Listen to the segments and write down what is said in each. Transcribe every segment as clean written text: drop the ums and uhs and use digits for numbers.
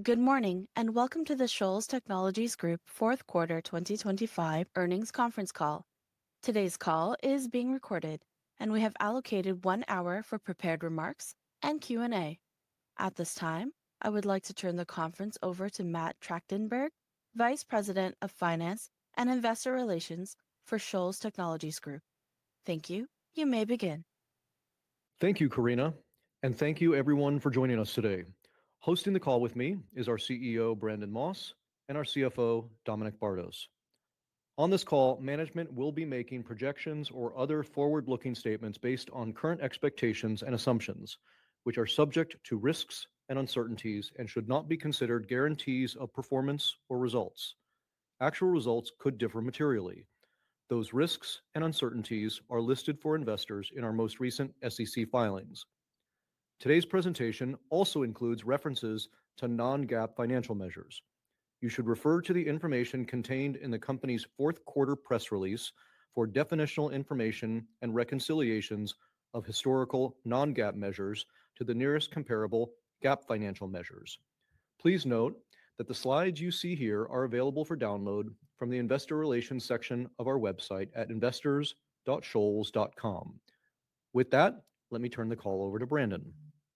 Good morning, and welcome to the Shoals Technologies Group fourth quarter 2025 earnings conference call. Today's call is being recorded, and we have allocated 1 hour for prepared remarks and Q&A. At this time, I would like to turn the conference over to Matt Trachtenberg, Vice President of Finance and Investor Relations for Shoals Technologies Group. Thank you. You may begin. Thank you, Karina, and thank you everyone for joining us today. Hosting the call with me is our CEO, Brandon Moss, and our CFO, Dominic Bardos. On this call, management will be making projections or other forward-looking statements based on current expectations and assumptions, which are subject to risks and uncertainties and should not be considered guarantees of performance or results. Actual results could differ materially. Those risks and uncertainties are listed for investors in our most recent SEC filings. Today's presentation also includes references to non-GAAP financial measures. You should refer to the information contained in the company's fourth quarter press release for definitional information and reconciliations of historical non-GAAP measures to the nearest comparable GAAP financial measures. Please note that the slides you see here are available for download from the Investor Relations section of our website at investors.shoals.com. With that, let me turn the call over to Brandon.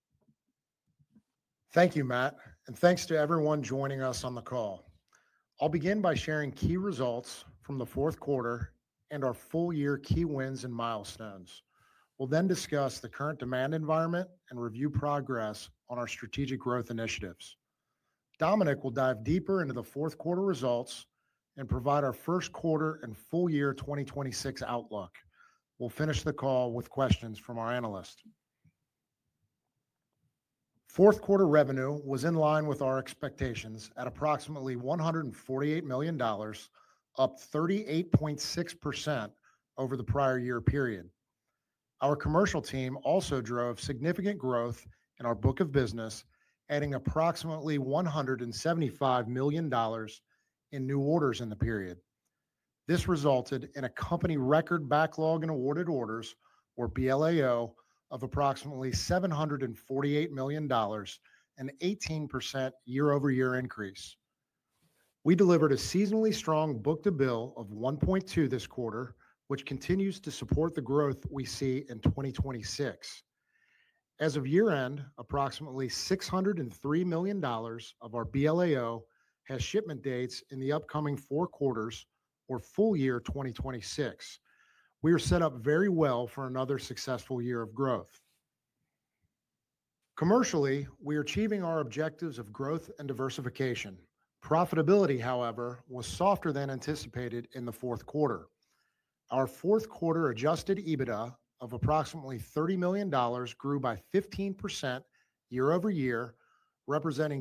Thank you, Matt, and thanks to everyone joining us on the call. I'll begin by sharing key results from the fourth quarter and our full year key wins and milestones. We'll then discuss the current demand environment and review progress on our strategic growth initiatives. Dominic will dive deeper into the fourth quarter results and provide our first quarter and full year 2026 outlook. We'll finish the call with questions from our analysts. Fourth quarter revenue was in line with our expectations at approximately $148 million, up 38.6% over the prior year period. Our commercial team also drove significant growth in our book of business, adding approximately $175 million in new orders in the period. This resulted in a company record backlog and awarded orders, or BLAO, of approximately $748 million, an 18% year-over-year increase. We delivered a seasonally strong book-to-bill of 1.2 this quarter, which continues to support the growth we see in 2026. As of year-end, approximately $603 million of our BLAO has shipment dates in the upcoming 4 quarters or full year 2026. We are set up very well for another successful year of growth. Commercially, we are achieving our objectives of growth and diversification. Profitability, however, was softer than anticipated in the fourth quarter. Our fourth quarter adjusted EBITDA of approximately $30 million grew by 15% year-over-year, representing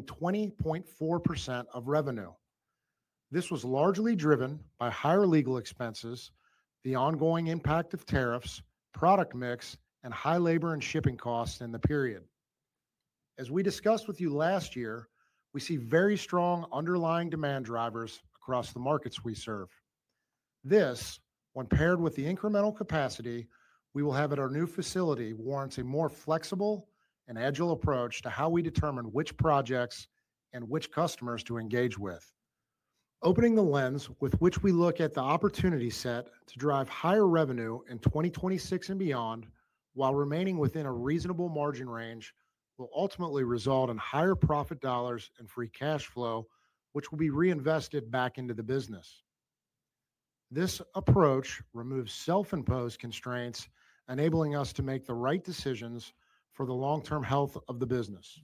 20.4% of revenue. This was largely driven by higher legal expenses, the ongoing impact of tariffs, product mix, and high labor and shipping costs in the period. As we discussed with you last year, we see very strong underlying demand drivers across the markets we serve. This, when paired with the incremental capacity we will have at our new facility, warrants a more flexible and agile approach to how we determine which projects and which customers to engage with. Opening the lens with which we look at the opportunity set to drive higher revenue in 2026 and beyond, while remaining within a reasonable margin range, will ultimately result in higher profit dollars and free cash flow, which will be reinvested back into the business. This approach removes self-imposed constraints, enabling us to make the right decisions for the long-term health of the business.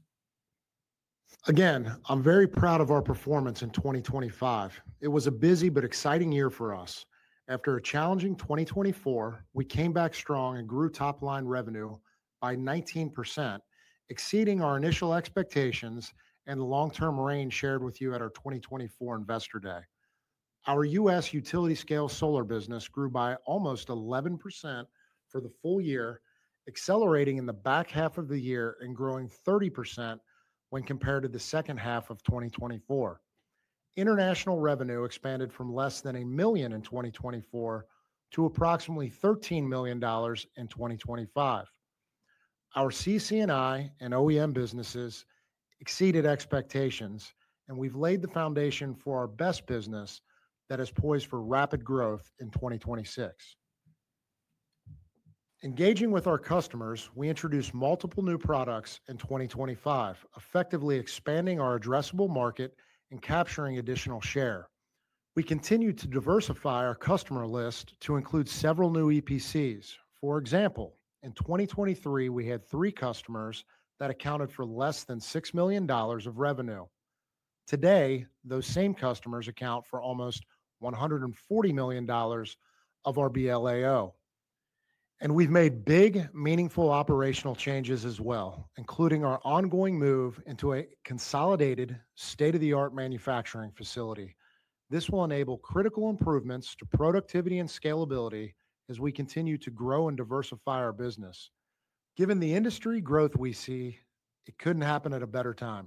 Again, I'm very proud of our performance in 2025. It was a busy but exciting year for us. After a challenging 2024, we came back strong and grew top-line revenue by 19%, exceeding our initial expectations and the long-term range shared with you at our 2024 Investor Day. Our U.S. utility-scale solar business grew by almost 11% for the full year, accelerating in the back half of the year and growing 30% when compared to the second half of 2024. International revenue expanded from less than $1 million in 2024 to approximately $13 million in 2025. Our CC&I and OEM businesses exceeded expectations, and we've laid the foundation for our best business that is poised for rapid growth in 2026. Engaging with our customers, we introduced multiple new products in 2025, effectively expanding our addressable market and capturing additional share. We continue to diversify our customer list to include several new EPCs. For example, in 2023, we had 3 customers that accounted for less than $6 million of revenue. Today, those same customers account for almost $140 million of our BLAO. And we've made big, meaningful operational changes as well, including our ongoing move into a consolidated, state-of-the-art manufacturing facility. This will enable critical improvements to productivity and scalability as we continue to grow and diversify our business. Given the industry growth we see, it couldn't happen at a better time.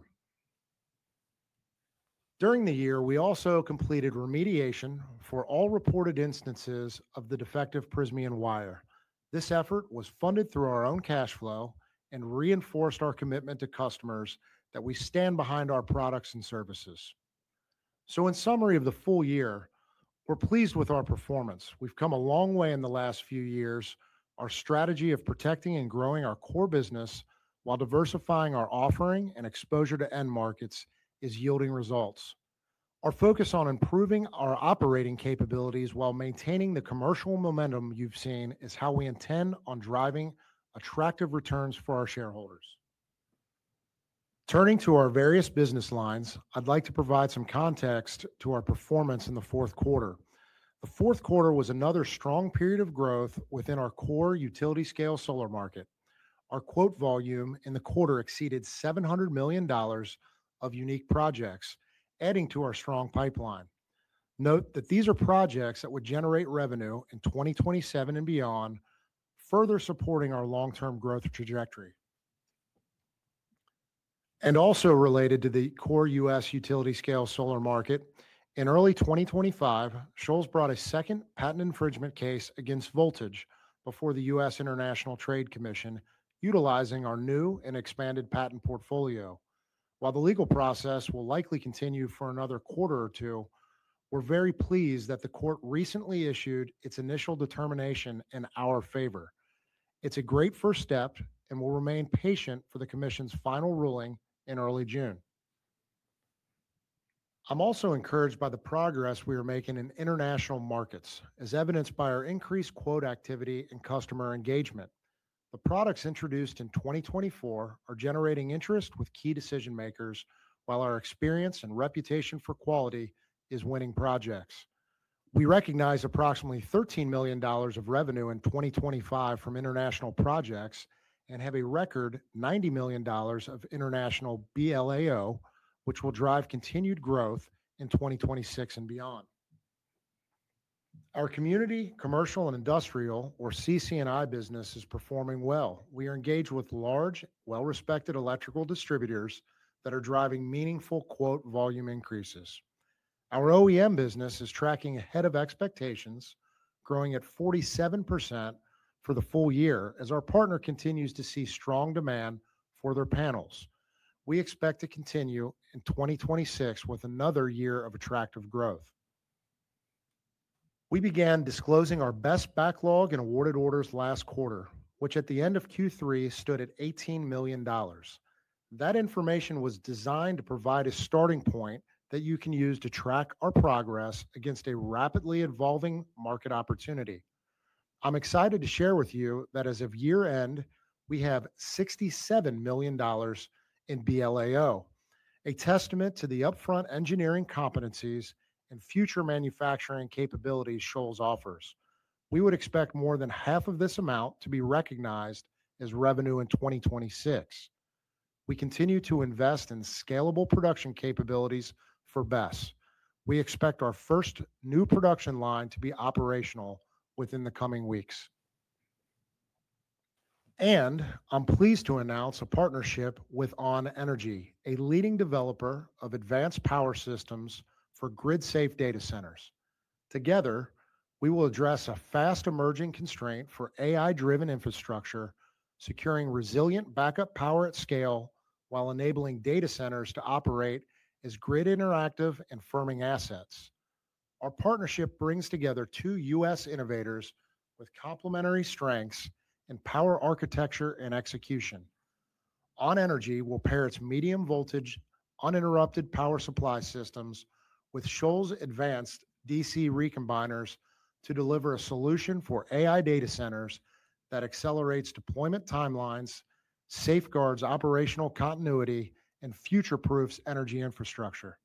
During the year, we also completed remediation for all reported instances of the defective Prysmian wire. This effort was funded through our own cash flow and reinforced our commitment to customers that we stand behind our products and services. So in summary of the full year, we're pleased with our performance. We've come a long way in the last few years. Our strategy of protecting and growing our core business while diversifying our offering and exposure to end markets is yielding results. Our focus on improving our operating capabilities while maintaining the commercial momentum you've seen is how we intend on driving attractive returns for our shareholders. Turning to our various business lines, I'd like to provide some context to our performance in the fourth quarter. The fourth quarter was another strong period of growth within our core utility-scale solar market. Our quote volume in the quarter exceeded $700 million of unique projects, adding to our strong pipeline. Note that these are projects that would generate revenue in 2027 and beyond, further supporting our long-term growth trajectory. And also related to the core U.S. utility-scale solar market, in early 2025, Shoals brought a second patent infringement case against Voltage before the U.S. International Trade Commission, utilizing our new and expanded patent portfolio. While the legal process will likely continue for another quarter or two, we're very pleased that the court recently issued its initial determination in our favor. It's a great first step and will remain patient for the Commission's final ruling in early June. I'm also encouraged by the progress we are making in international markets, as evidenced by our increased quote activity and customer engagement. The products introduced in 2024 are generating interest with key decision makers, while our experience and reputation for quality is winning projects. We recognize approximately $13 million of revenue in 2025 from international projects and have a record $90 million of international BLAO, which will drive continued growth in 2026 and beyond. Our community, commercial, and industrial, or CC&I business, is performing well. We are engaged with large, well-respected electrical distributors that are driving meaningful quote volume increases. Our OEM business is tracking ahead of expectations, growing at 47% for the full year as our partner continues to see strong demand for their panels. We expect to continue in 2026 with another year of attractive growth. We began disclosing our best backlog and awarded orders last quarter, which at the end of Q3 stood at $18 million. That information was designed to provide a starting point that you can use to track our progress against a rapidly evolving market opportunity. I'm excited to share with you that as of year end, we have $67 million in BLAO, a testament to the upfront engineering competencies and future manufacturing capabilities Shoals offers. We would expect more than half of this amount to be recognized as revenue in 2026. We continue to invest in scalable production capabilities for BESS. We expect our first new production line to be operational within the coming weeks. And I'm pleased to announce a partnership with On Energy, a leading developer of advanced power systems for grid-safe data centers. Together, we will address a fast-emerging constraint for AI-driven infrastructure, securing resilient backup power at scale while enabling data centers to operate as grid interactive and firming assets. Our partnership brings together two U.S. innovators with complementary strengths in power architecture and execution. On Energy will pair its medium voltage, uninterrupted power supply systems with Shoals' advanced DC recombiners to deliver a solution for AI data centers that accelerates deployment timelines, safeguards operational continuity, and future proofs energy infrastructure.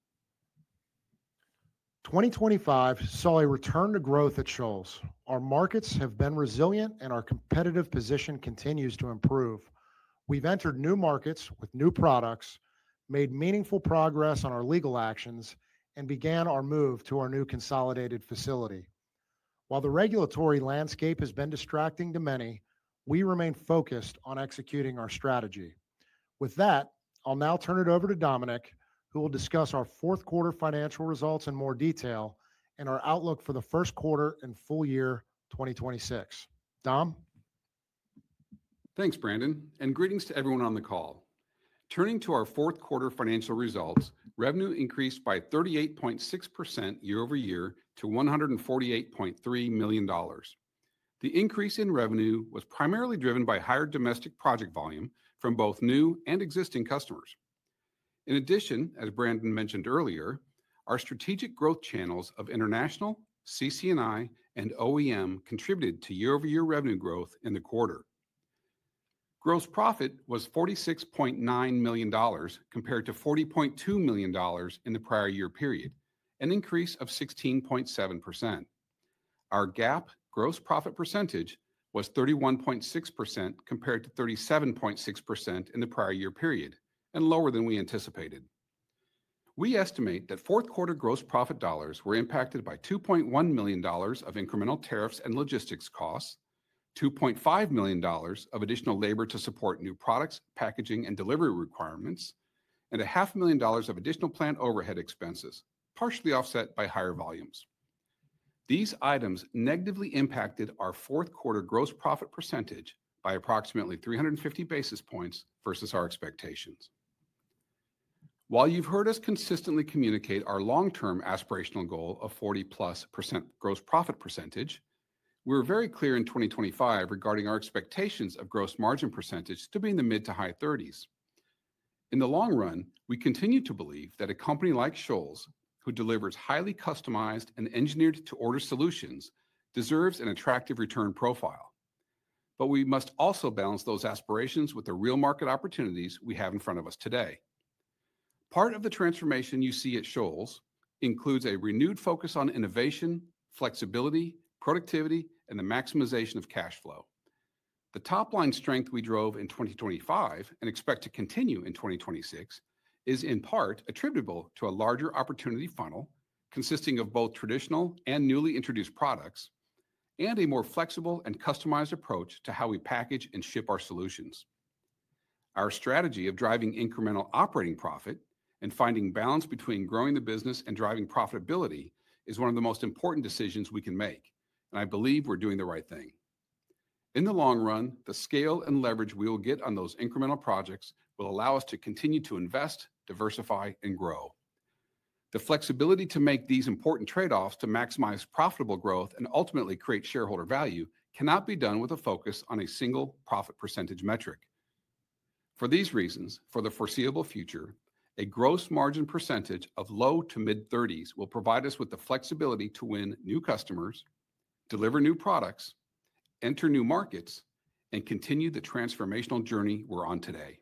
2025 saw a return to growth at Shoals. Our markets have been resilient and our competitive position continues to improve. We've entered new markets with new products, made meaningful progress on our legal actions, and began our move to our new consolidated facility. While the regulatory landscape has been distracting to many, we remain focused on executing our strategy. With that, I'll now turn it over to Dominic, who will discuss our fourth quarter financial results in more detail and our outlook for the first quarter and full year 2026. Dom? Thanks, Brandon, and greetings to everyone on the call. Turning to our fourth quarter financial results, revenue increased by 38.6% year over year to $148.3 million. The increase in revenue was primarily driven by higher domestic project volume from both new and existing customers. In addition, as Brandon mentioned earlier, our strategic growth channels of international, CC&I, and OEM contributed to year-over-year revenue growth in the quarter. Gross profit was $46.9 million compared to $40.2 million in the prior year period, an increase of 16.7%. Our GAAP gross profit percentage was 31.6% compared to 37.6% in the prior year period, and lower than we anticipated. We estimate that fourth quarter gross profit dollars were impacted by $2.1 million of incremental tariffs and logistics costs, $2.5 million of additional labor to support new products, packaging, and delivery requirements, and $500,000 of additional plant overhead expenses, partially offset by higher volumes. These items negatively impacted our fourth quarter gross profit percentage by approximately 350 basis points versus our expectations. While you've heard us consistently communicate our long-term aspirational goal of 40+% gross profit percentage, we were very clear in 2025 regarding our expectations of gross margin percentage to be in the mid to high 30s. In the long run, we continue to believe that a company like Shoals, who delivers highly customized and engineered-to-order solutions, deserves an attractive return profile. But we must also balance those aspirations with the real market opportunities we have in front of us today. Part of the transformation you see at Shoals includes a renewed focus on innovation, flexibility, productivity, and the maximization of cash flow. The top-line strength we drove in 2025 and expect to continue in 2026 is in part attributable to a larger opportunity funnel consisting of both traditional and newly introduced products, and a more flexible and customized approach to how we package and ship our solutions. Our strategy of driving incremental operating profit and finding balance between growing the business and driving profitability is one of the most important decisions we can make, and I believe we're doing the right thing. In the long run, the scale and leverage we will get on those incremental projects will allow us to continue to invest, diversify, and grow. The flexibility to make these important trade-offs to maximize profitable growth and ultimately create shareholder value cannot be done with a focus on a single profit percentage metric. For these reasons, for the foreseeable future, a gross margin percentage of low to mid-30s will provide us with the flexibility to win new customers, deliver new products, enter new markets, and continue the transformational journey we're on today.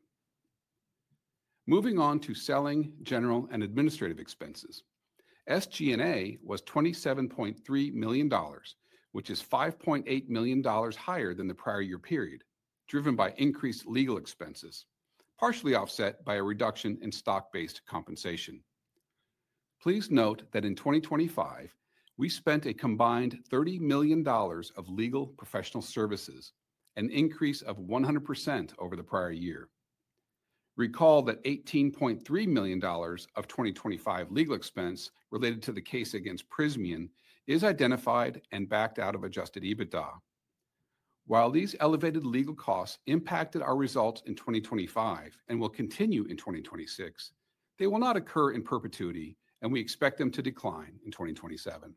Moving on to selling, general, and administrative expenses. SG&A was $27.3 million, which is $5.8 million higher than the prior year period, driven by increased legal expenses, partially offset by a reduction in stock-based compensation. Please note that in 2025, we spent a combined $30 million of legal professional services, an increase of 100% over the prior year. Recall that $18.3 million of 2025 legal expense related to the case against Prysmian is identified and backed out of adjusted EBITDA. While these elevated legal costs impacted our results in 2025 and will continue in 2026, they will not occur in perpetuity, and we expect them to decline in 2027.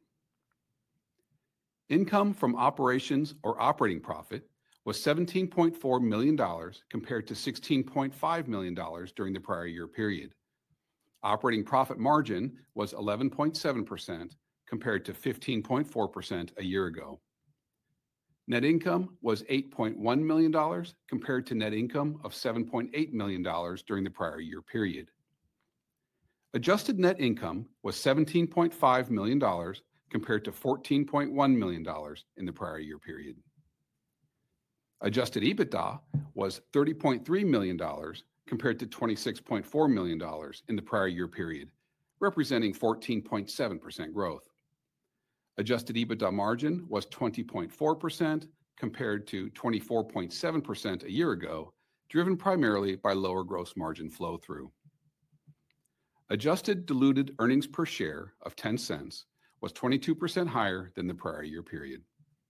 Income from operations or operating profit was $17.4 million compared to $16.5 million during the prior year period. Operating profit margin was 11.7% compared to 15.4% a year ago. Net income was $8.1 million compared to net income of $7.8 million during the prior year period. Adjusted net income was $17.5 million compared to $14.1 million in the prior year period. Adjusted EBITDA was $30.3 million compared to $26.4 million in the prior year period, representing 14.7% growth. Adjusted EBITDA margin was 20.4% compared to 24.7% a year ago, driven primarily by lower gross margin flow-through. Adjusted diluted earnings per share of 10 cents was 22% higher than the prior year period.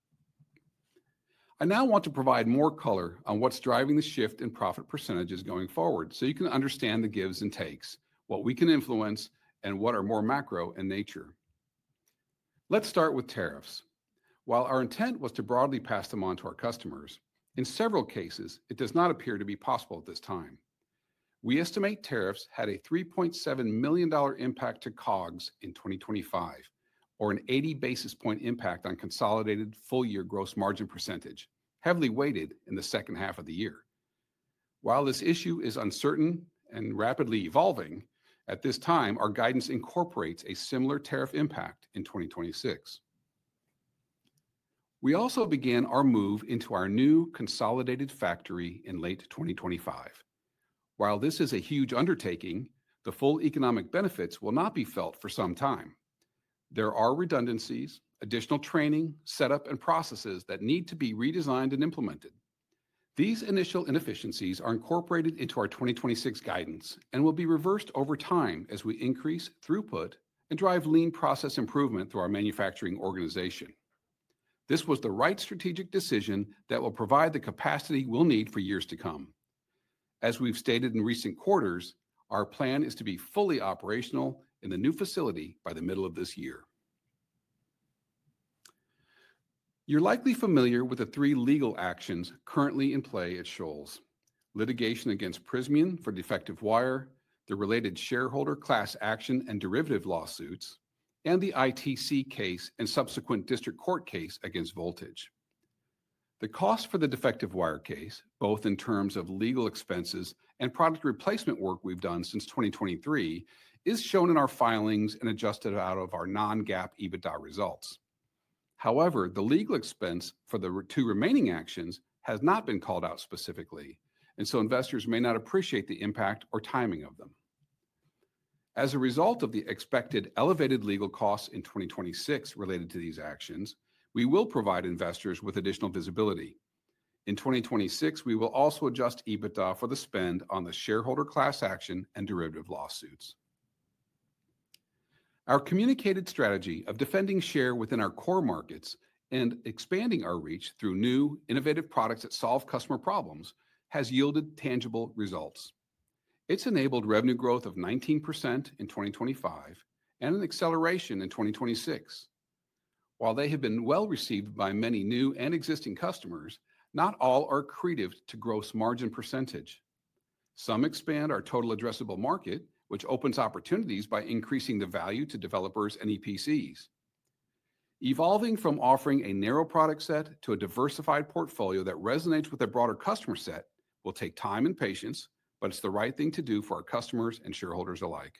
I now want to provide more color on what's driving the shift in profit percentages going forward so you can understand the gives and takes, what we can influence, and what are more macro in nature. Let's start with tariffs. While our intent was to broadly pass them on to our customers, in several cases, it does not appear to be possible at this time. We estimate tariffs had a $3.7 million impact to COGS in 2025, or an 80 basis point impact on consolidated full-year gross margin percentage, heavily weighted in the second half of the year. While this issue is uncertain and rapidly evolving, at this time, our guidance incorporates a similar tariff impact in 2026. We also began our move into our new consolidated factory in late 2025. While this is a huge undertaking, the full economic benefits will not be felt for some time. There are redundancies, additional training, setup, and processes that need to be redesigned and implemented. These initial inefficiencies are incorporated into our 2026 guidance and will be reversed over time as we increase throughput and drive lean process improvement through our manufacturing organization. This was the right strategic decision that will provide the capacity we'll need for years to come. As we've stated in recent quarters, our plan is to be fully operational in the new facility by the middle of this year. You're likely familiar with the 3 legal actions currently in play at Shoals: litigation against Prysmian for defective wire, the related shareholder class action and derivative lawsuits, and the ITC case and subsequent district court case against Voltage. The cost for the defective wire case, both in terms of legal expenses and product replacement work we've done since 2023, is shown in our filings and adjusted out of our non-GAAP EBITDA results. However, the legal expense for the 2 remaining actions has not been called out specifically, and so investors may not appreciate the impact or timing of them. As a result of the expected elevated legal costs in 2026 related to these actions, we will provide investors with additional visibility. In 2026, we will also adjust EBITDA for the spend on the shareholder class action and derivative lawsuits. Our communicated strategy of defending share within our core markets and expanding our reach through new, innovative products that solve customer problems has yielded tangible results. It's enabled revenue growth of 19% in 2025 and an acceleration in 2026. While they have been well received by many new and existing customers, not all are accretive to gross margin percentage. Some expand our total addressable market, which opens opportunities by increasing the value to developers and EPCs. Evolving from offering a narrow product set to a diversified portfolio that resonates with a broader customer set will take time and patience, but it's the right thing to do for our customers and shareholders alike.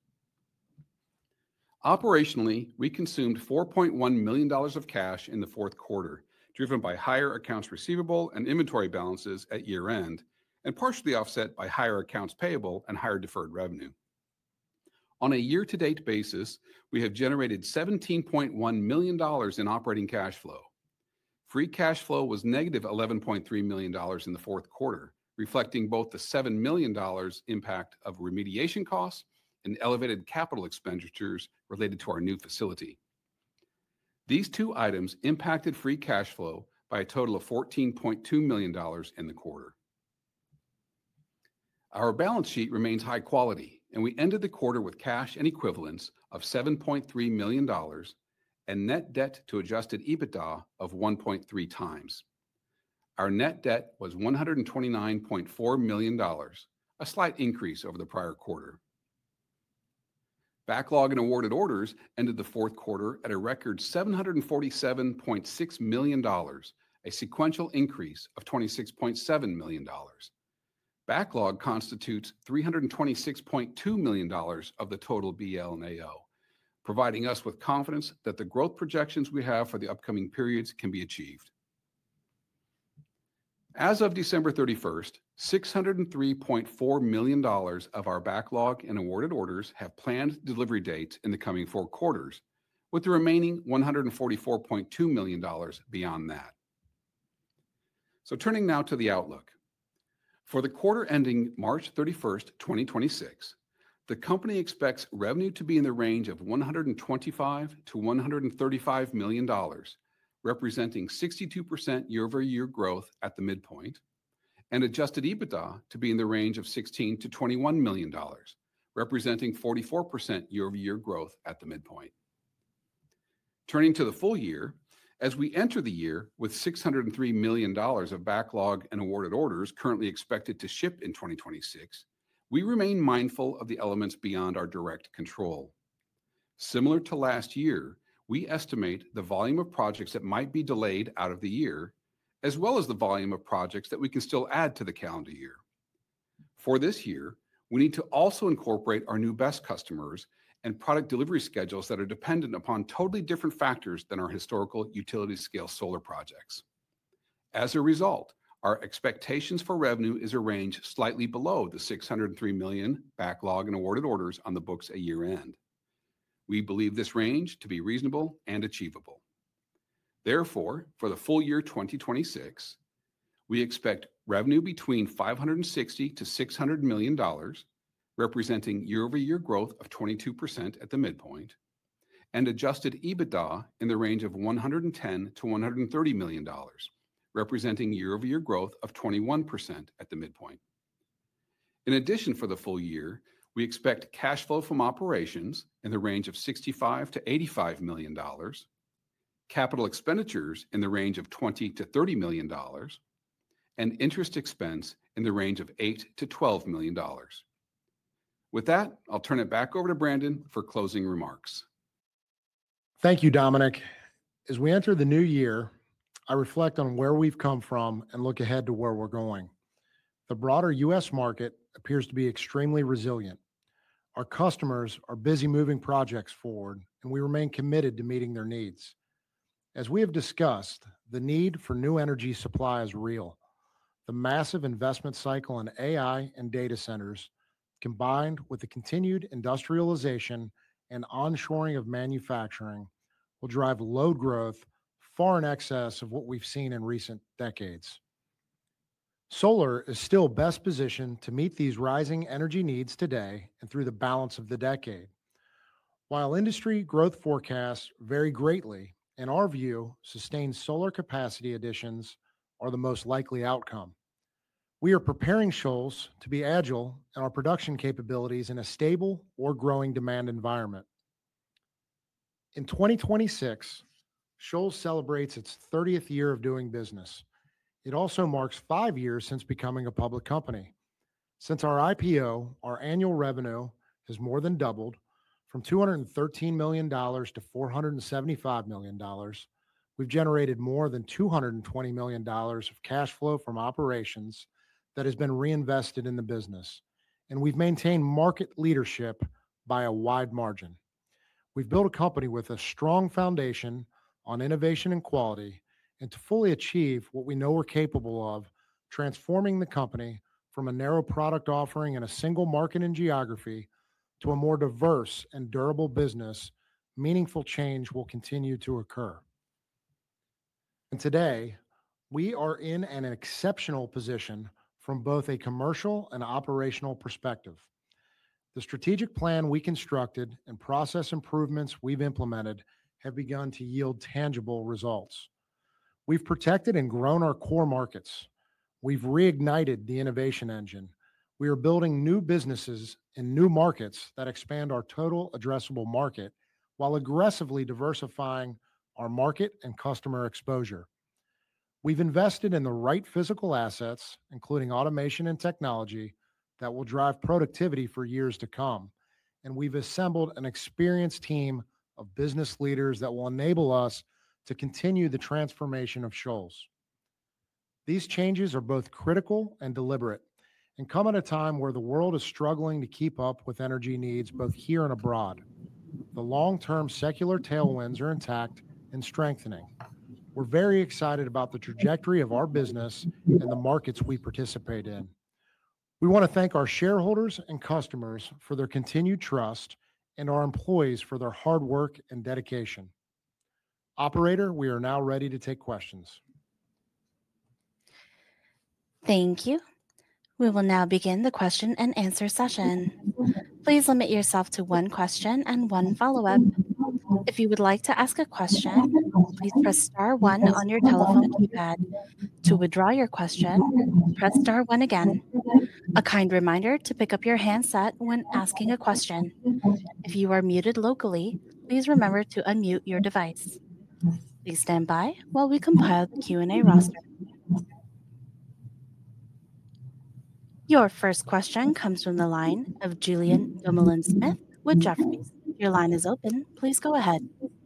Operationally, we consumed $4.1 million of cash in the fourth quarter, driven by higher accounts receivable and inventory balances at year-end, and partially offset by higher accounts payable and higher deferred revenue. On a year-to-date basis, we have generated $17.1 million in operating cash flow. Free cash flow was negative $11.3 million in the fourth quarter, reflecting both the $7 million impact of remediation costs and elevated capital expenditures related to our new facility. These 2 items impacted free cash flow by a total of $14.2 million in the quarter. Our balance sheet remains high quality, and we ended the quarter with cash and equivalents of $7.3 million and net debt to adjusted EBITDA of 1.3 times. Our net debt was $129.4 million, a slight increase over the prior quarter. Backlog and awarded orders ended the fourth quarter at a record $747.6 million, a sequential increase of $26.7 million. Backlog constitutes $326.2 million of the total BL and AO, providing us with confidence that the growth projections we have for the upcoming periods can be achieved. As of December 31st, $603.4 million of our backlog and awarded orders have planned delivery dates in the coming 4 quarters, with the remaining $144.2 million beyond that. So turning now to the outlook. For the quarter ending March 31st, 2026, the company expects revenue to be in the range of $125 to $135 million, representing 62% year-over-year growth at the midpoint, and adjusted EBITDA to be in the range of $16 to $21 million, representing 44% year-over-year growth at the midpoint. Turning to the full year, as we enter the year with $603 million of backlog and awarded orders currently expected to ship in 2026, we remain mindful of the elements beyond our direct control. Similar to last year, we estimate the volume of projects that might be delayed out of the year, as well as the volume of projects that we can still add to the calendar year. For this year, we need to also incorporate our new BESS customers and product delivery schedules that are dependent upon totally different factors than our historical utility-scale solar projects. As a result, our expectations for revenue is a range slightly below the $603 million backlog and awarded orders on the books at year-end. We believe this range to be reasonable and achievable. Therefore, for the full year 2026, we expect revenue between $560 to $600 million, representing year-over-year growth of 22% at the midpoint, and adjusted EBITDA in the range of $110 to $130 million, representing year-over-year growth of 21% at the midpoint. In addition, for the full year, we expect cash flow from operations in the range of $65 to $85 million, capital expenditures in the range of $20 to $30 million, and interest expense in the range of $8 to $12 million. With that, I'll turn it back over to Brandon for closing remarks. Thank you, Dominic. As we enter the new year, I reflect on where we've come from and look ahead to where we're going. The broader U.S. market appears to be extremely resilient. Our customers are busy moving projects forward, and we remain committed to meeting their needs. As we have discussed, the need for new energy supply is real. The massive investment cycle in AI and data centers, combined with the continued industrialization and onshoring of manufacturing, will drive load growth far in excess of what we've seen in recent decades. Solar is still best positioned to meet these rising energy needs today and through the balance of the decade. While industry growth forecasts vary greatly, in our view, sustained solar capacity additions are the most likely outcome. We are preparing Shoals to be agile in our production capabilities in a stable or growing demand environment. In 2026, Shoals celebrates its 30th year of doing business. It also marks 5 years since becoming a public company. Since our IPO, our annual revenue has more than doubled from $213 million to $475 million. We've generated more than $220 million of cash flow from operations that has been reinvested in the business, and we've maintained market leadership by a wide margin. We've built a company with a strong foundation on innovation and quality, and to fully achieve what we know we're capable of, transforming the company from a narrow product offering in a single market and geography to a more diverse and durable business, meaningful change will continue to occur. And today, we are in an exceptional position from both a commercial and operational perspective. The strategic plan we constructed and process improvements we've implemented have begun to yield tangible results. We've protected and grown our core markets. We've reignited the innovation engine. We are building new businesses in new markets that expand our total addressable market while aggressively diversifying our market and customer exposure. We've invested in the right physical assets, including automation and technology, that will drive productivity for years to come. And we've assembled an experienced team of business leaders that will enable us to continue the transformation of Shoals. These changes are both critical and deliberate and come at a time where the world is struggling to keep up with energy needs both here and abroad. The long-term secular tailwinds are intact and strengthening. We're very excited about the trajectory of our business and the markets we participate in. We want to thank our shareholders and customers for their continued trust and our employees for their hard work and dedication. Operator, we are now ready to take questions. Thank you. We will now begin the question and answer session. Please limit yourself to one question and one follow-up. If you would like to ask a question, please press star one on your telephone keypad. To withdraw your question, press star one again. A kind reminder to pick up your handset when asking a question. If you are muted locally, please remember to unmute your device. Please stand by while we compile the Q&A roster. Your first question comes from the line of Julien Dumoulin-Smith with Jefferies. Your line is open. Please go ahead.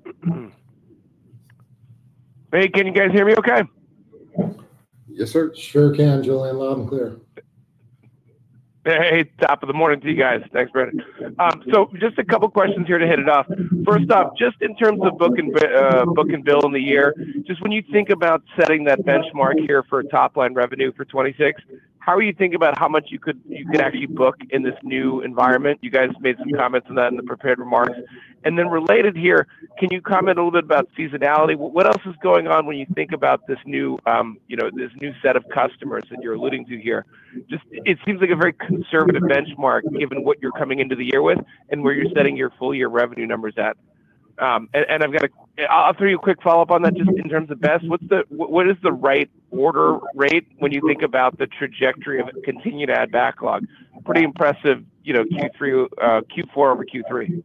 Hey, can you guys hear me okay? Yes, sir. Sure can, Julian, loud and clear. Hey, top of the morning to you guys. Thanks, Brandon. So just a couple questions here to hit it off. First off, just in terms of book and bill in the year, just when you think about setting that benchmark here for top line revenue for 26, how are you thinking about how much you could actually book in this new environment? You guys made some comments on that in the prepared remarks. And then related here, can you comment a little bit about seasonality? What else is going on when you think about this new, this new set of customers that you're alluding to here? Just, it seems like a very conservative benchmark given what you're coming into the year with and where you're setting your full year revenue numbers at. And I'll throw you a quick follow-up on that just in terms of BESS. What is the right order rate when you think about the trajectory of continue to add backlog? Pretty impressive, Q4 over Q3.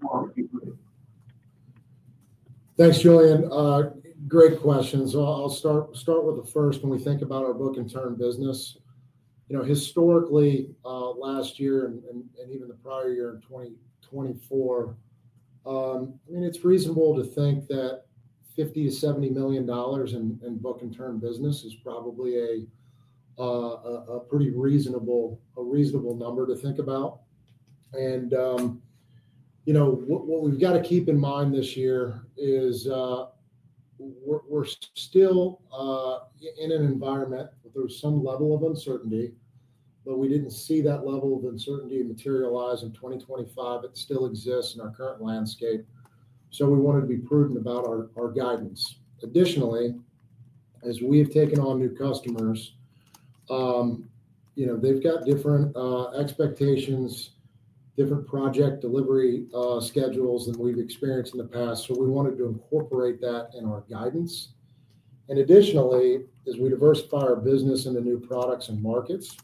Thanks, Julian. Great questions. I'll start with the first. When we think about our book and turn business, historically, last year and even the prior year in 2024, it's reasonable to think that $50 to $70 million in book and turn business is probably a pretty reasonable number to think about. And what we've got to keep in mind this year is we're still in an environment where there's some level of uncertainty, but we didn't see that level of uncertainty materialize in 2025. It still exists in our current landscape. So we wanted to be prudent about our guidance. Additionally, as we have taken on new customers, they've got different expectations, different project delivery schedules than we've experienced in the past. So we wanted to incorporate that in our guidance. And additionally, as we diversify our business into new products and markets,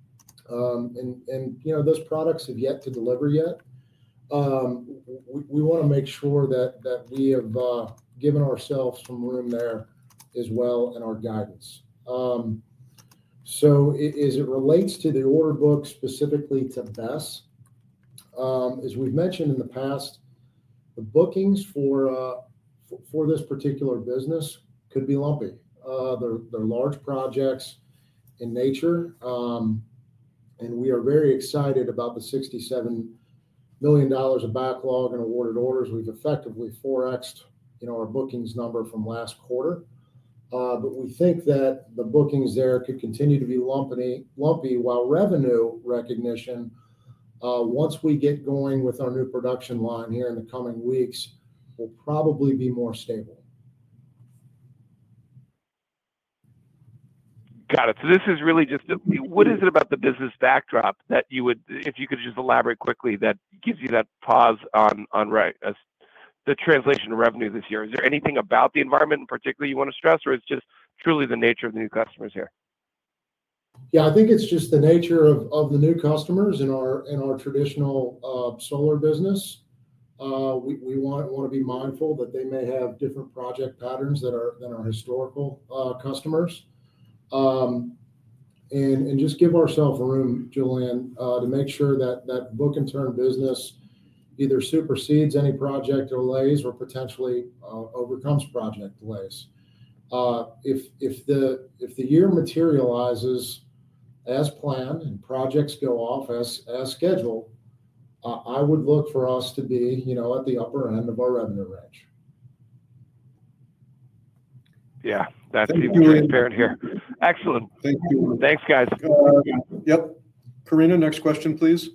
those products have yet to deliver yet. We want to make sure that we have given ourselves some room there as well in our guidance. So as it relates to the order book specifically to BESS, as we've mentioned in the past, the bookings for this particular business could be lumpy. They're large projects in nature. And we are very excited about the $67 million of backlog and awarded orders. We've effectively 4x'd, our bookings number from last quarter. But we think that the bookings there could continue to be lumpy while revenue recognition, once we get going with our new production line here in the coming weeks, will probably be more stable. Got it. So this is really just, what is it about the business backdrop that you would, if you could just elaborate quickly, that gives you that pause on the translation of revenue this year? Is there anything about the environment in particular you want to stress, or it's just truly the nature of the new customers here? Yeah, I think it's just the nature of the new customers in our traditional solar business. We want to be mindful that they may have different project patterns than our historical customers, and just give ourselves room, Julian, to make sure that book and turn business either supersedes any project delays or potentially overcomes project delays. If the year materializes as planned and projects go off as scheduled, I would look for us to be, at the upper end of our revenue range. Yeah, that Thank seems you. transparent here. Excellent. Thank you. Thanks, guys. Yep. Karina, next question, please.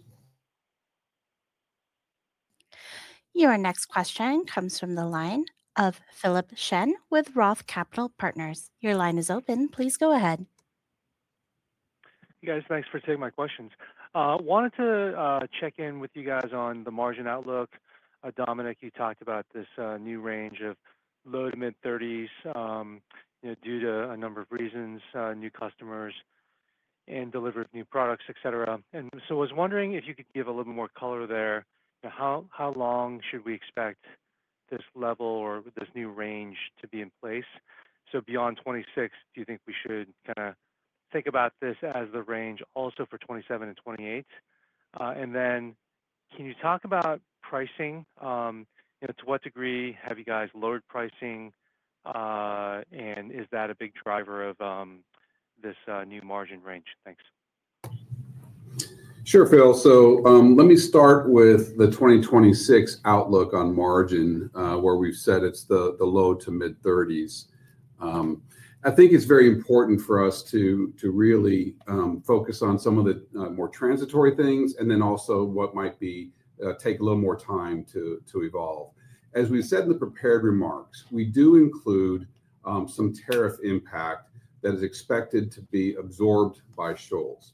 Your next question comes from the line of Philip Shen with Roth Capital Partners. Your line is open. Please go ahead. Hey guys, thanks for taking my questions. Wanted to check in with you guys on the margin outlook. Dominic, you talked about this new range of low to mid 30s, due to a number of reasons, new customers and delivered new products, et cetera. And so I was wondering if you could give a little more color there. How long should we expect this level or this new range to be in place? So beyond 26, do you think we should kind of think about this as the range also for 27 and 28? And then can you talk about pricing? To what degree have you guys lowered pricing? And is that a big driver of this new margin range? Thanks. Sure, Phil. So let me start with the 2026 outlook on margin, where we've said it's the low to mid 30s. I think it's very important for us to really focus on some of the more transitory things, and then also what might be take a little more time to evolve. As we said in the prepared remarks, we do include some tariff impact that is expected to be absorbed by Shoals.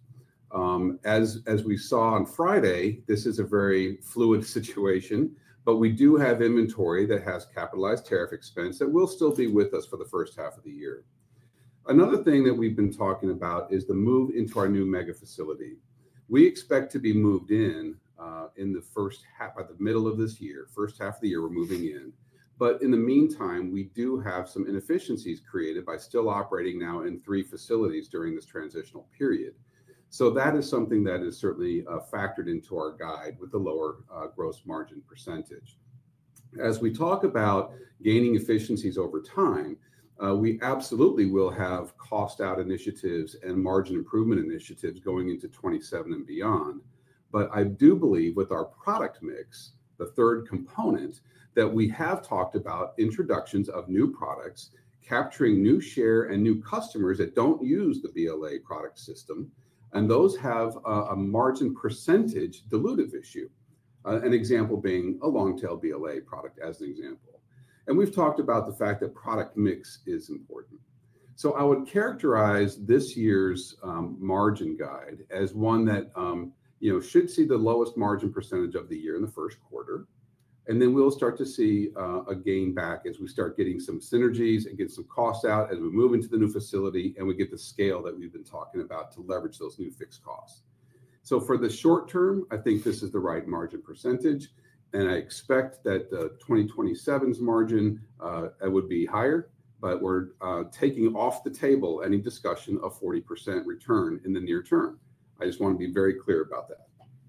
As we saw on Friday, this is a very fluid situation, but we do have inventory that has capitalized tariff expense that will still be with us for the first half of the year. Another thing that we've been talking about is the move into our new mega facility. We expect to be moved in the first half, by the middle of this year. First half of the year, we're moving in. But in the meantime, we do have some inefficiencies created by still operating now in 3 facilities during this transitional period. So that is something that is certainly factored into our guide with the lower gross margin percentage. As we talk about gaining efficiencies over time, we absolutely will have cost out initiatives and margin improvement initiatives going into 27 and beyond. But I do believe with our product mix, the third component, that we have talked about introductions of new products, capturing new share and new customers that don't use the BLA product system. And those have a margin percentage dilutive issue. An example being a long tail BLA product as an example. And we've talked about the fact that product mix is important. So I would characterize this year's margin guide as one that should see the lowest margin percentage of the year in the first quarter. And then we'll start to see a gain back as we start getting some synergies and get some costs out as we move into the new facility and we get the scale that we've been talking about to leverage those new fixed costs. So for the short term, I think this is the right margin percentage. And I expect that 2027's margin would be higher, but we're taking off the table any discussion of 40% return in the near term. I just want to be very clear about that.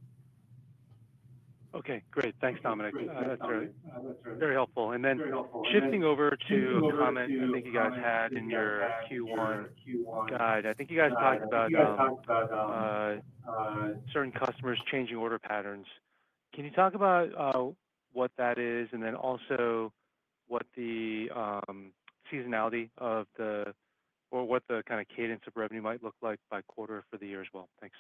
Okay, great. Thanks, Dominic. That's very helpful. And then shifting over to a comment I think you guys had in your Q1 guide. I think you guys talked about certain customers changing order patterns. Can you talk about what that is, and then also what the seasonality of what the kind of cadence of revenue might look like by quarter for the year as well? Thanks.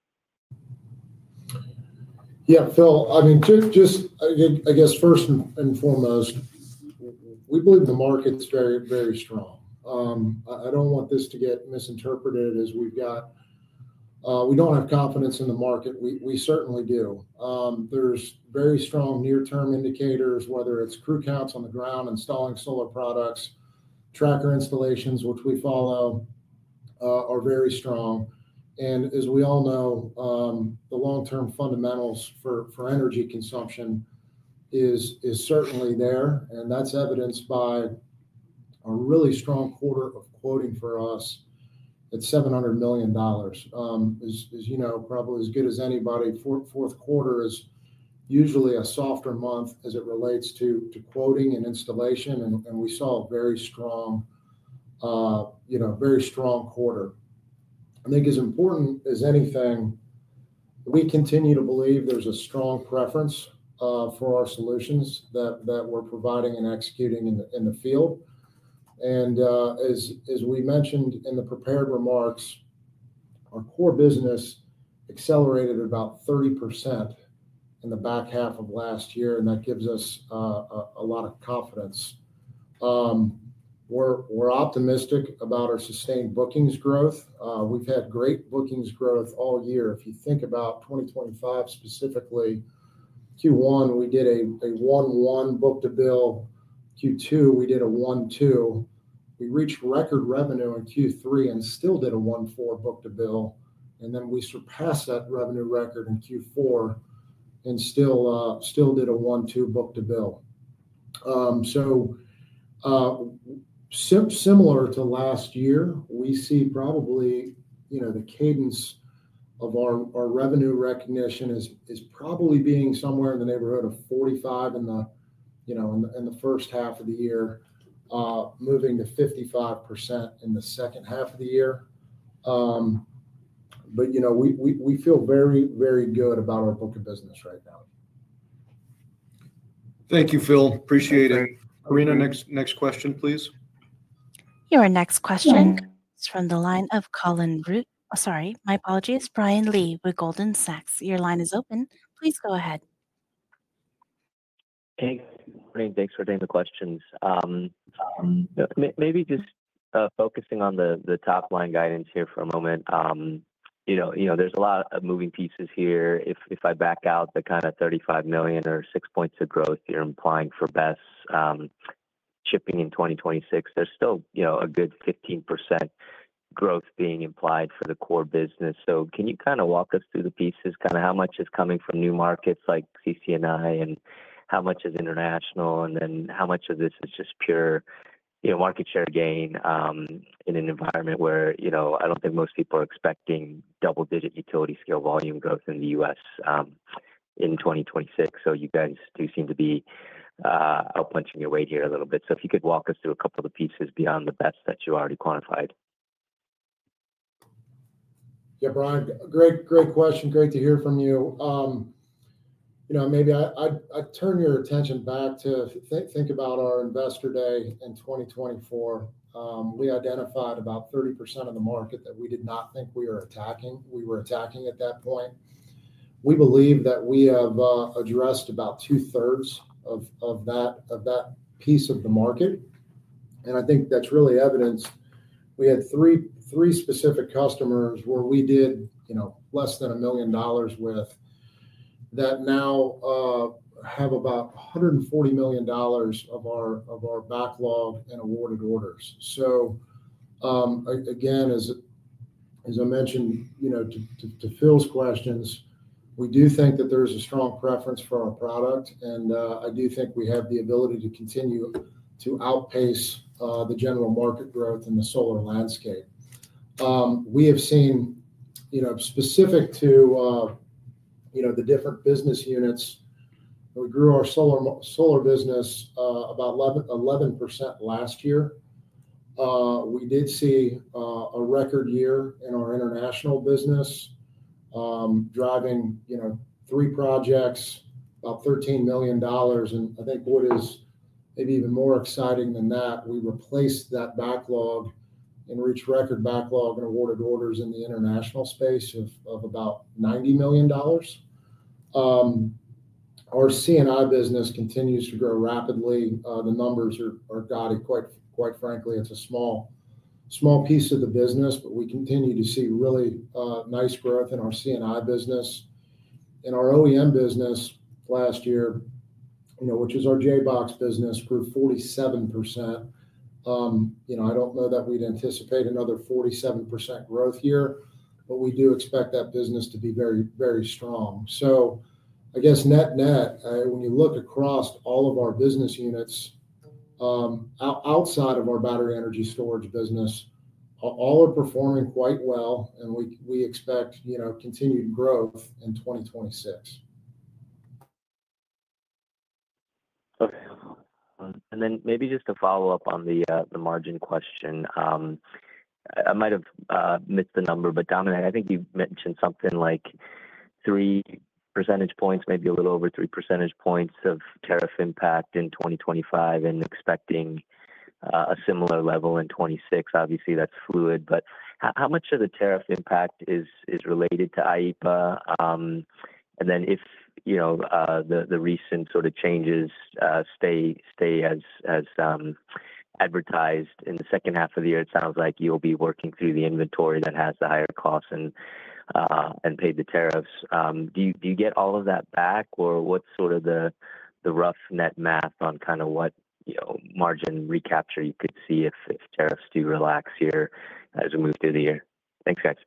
Yeah, Phil, I mean, I guess first and foremost, we believe the market's very, very strong. I don't want this to get misinterpreted as we don't have confidence in the market. We certainly do. There's very strong near-term indicators, whether it's crew counts on the ground installing solar products, tracker installations, which we follow, are very strong. And as we all know, the long-term fundamentals for energy consumption is certainly there, and that's evidenced by a really strong quarter of quoting for us at $700 million. As you know, probably as good as anybody, fourth quarter is usually a softer month as it relates to quoting and installation, and we saw a very strong, very strong quarter. I think as important as anything, we continue to believe there's a strong preference for our solutions that we're providing and executing in the field. And as we mentioned in the prepared remarks, our core business accelerated about 30% in the back half of last year, and that gives us a lot of confidence. We're optimistic about our sustained bookings growth. We've had great bookings growth all year. If you think about 2025 specifically, Q1 we did a 1.1 book-to-bill. Q2 we did a 1.2. We reached record revenue in Q3 and still did a 1.4 book-to-bill, and then we surpassed that revenue record in Q4 and still did a 1.2 book-to-bill. Similar to last year, we see probably the cadence of our revenue recognition is probably being somewhere in the neighborhood of 45 in the first half of the year, moving to 55% in the second half of the year. But we feel very, very good about our book of business right now. Thank you, Phil. Appreciate it. Karina, next question, please. Your next question is from the line of Colin Root. Oh, sorry, my apologies. Brian Lee with Goldman Sachs. Your line is open. Please go ahead. Hey, good morning. Thanks for taking the questions. Maybe just focusing on the top line guidance here for a moment. There's a lot of moving pieces here. If I back out the kind of $35 million or 6 points of growth you're implying for BESS shipping in 2026, there's still a good 15% growth being implied for the core business. So can you kind of walk us through the pieces, kind of how much is coming from new markets like CC&I, and how much is international, and then how much of this is just pure market share gain in an environment where I don't think most people are expecting double-digit utility scale volume growth in the U.S. In 2026. So you guys do seem to be out punching your weight here a little bit. So if you could walk us through a couple of the pieces beyond the BESS that you already quantified. Yeah, Brian, great question. Great to hear from you. Maybe I'd turn your attention back to think about our Investor Day in 2024. We identified about 30% of the market that we did not think we were attacking. We were attacking at that point. We believe that we have addressed about 2/3 of that piece of the market, and I think that's really evidenced. We had three specific customers where we did less than $1 million with, that now have about $140 million of our backlog and awarded orders. So again, as I mentioned, to Phil's questions, we do think that there's a strong preference for our product, and I do think we have the ability to continue to outpace the general market growth in the solar landscape. We have seen, specific to the different business units, we grew our solar business about 11% last year. We did see a record year in our international business, driving 3 projects, about $13 million. And I think what is maybe even more exciting than that, we replaced that backlog and reached record backlog and awarded orders in the international space of about $90 million. Our C&I business continues to grow rapidly. The numbers are gaudy, quite frankly. It's a small piece of the business, but we continue to see really nice growth in our C&I business. In our OEM business last year, which is our J-Box business, grew 47%. I don't know that we'd anticipate another 47% growth year, but we do expect that business to be very, very strong. So I guess net, when you look across all of our business units, outside of our battery energy storage business, all are performing quite well, and we expect, continued growth in 2026. Okay. And then maybe just to follow up on the margin question, I might have missed the number, but Dominic, I think you mentioned something like 3 percentage points, maybe a little over 3 percentage points of tariff impact in 2025 and expecting a similar level in 26. Obviously, that's fluid, but how much of the tariff impact is related to IEEPA? And then if, the recent sort of changes stay as advertised in the second half of the year, it sounds like you'll be working through the inventory that has the higher costs and paid the tariffs. Do you get all of that back, or what's sort of the rough net math on kind of what margin recapture you could see if tariffs do relax here as we move through the year? Thanks, guys.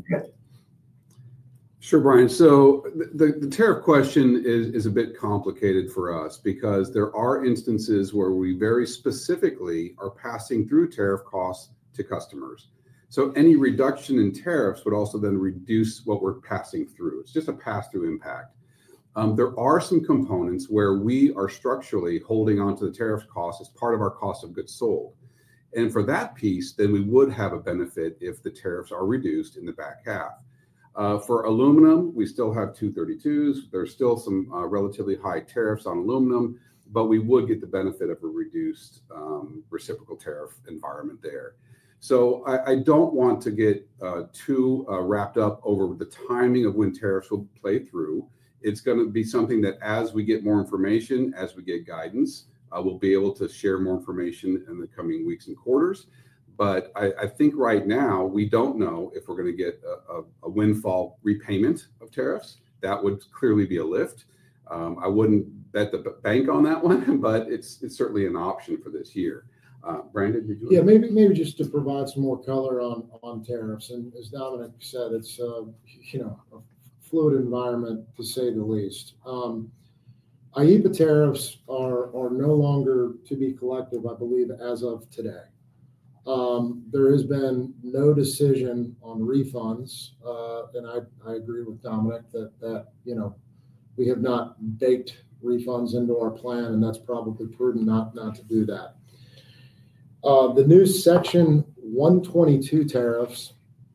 Sure, Brian. So the tariff question is a bit complicated for us because there are instances where we very specifically are passing through tariff costs to customers. So any reduction in tariffs would also then reduce what we're passing through. It's just a pass-through impact. There are some components where we are structurally holding on to the tariff cost as part of our cost of goods sold. And for that piece, then we would have a benefit if the tariffs are reduced in the back half. For aluminum, we still have 232s. There's still some relatively high tariffs on aluminum, but we would get the benefit of a reduced reciprocal tariff environment there. So I don't want to get too wrapped up over the timing of when tariffs will play through. It's going to be something that as we get more information, as we get guidance, we'll be able to share more information in the coming weeks and quarters. But I think right now, we don't know if we're going to get a windfall repayment of tariffs. That would clearly be a lift. I wouldn't bet the bank on that one, but it's certainly an option for this year. Brandon, did you? Yeah, maybe just to provide some more color on tariffs. And as Dominic said, it's a fluid environment to say the least. IEEPA tariffs are no longer to be collected, I believe, as of today. There has been no decision on refunds, and I agree with Dominic that we have not baked refunds into our plan, and that's probably prudent not to do that. The new Section 122 tariffs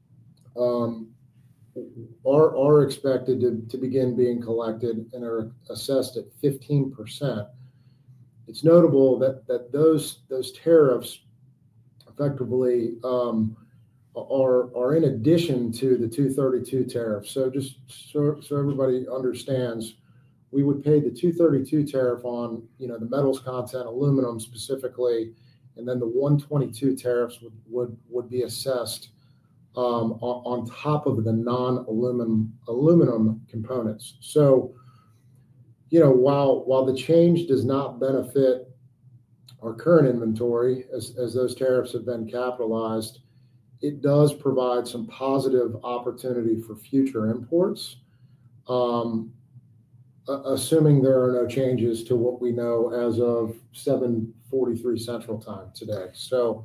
are expected to begin being collected and are assessed at 15%. It's notable that those tariffs effectively are in addition to the 232 tariff. So just so everybody understands, we would pay the 232 tariff on the metals content, aluminum specifically, and then the 122 tariffs would be assessed on top of the aluminum components. So while the change does not benefit our current inventory, as those tariffs have been capitalized, it does provide some positive opportunity for future imports, assuming there are no changes to what we know as of 7:43 Central Time today. So,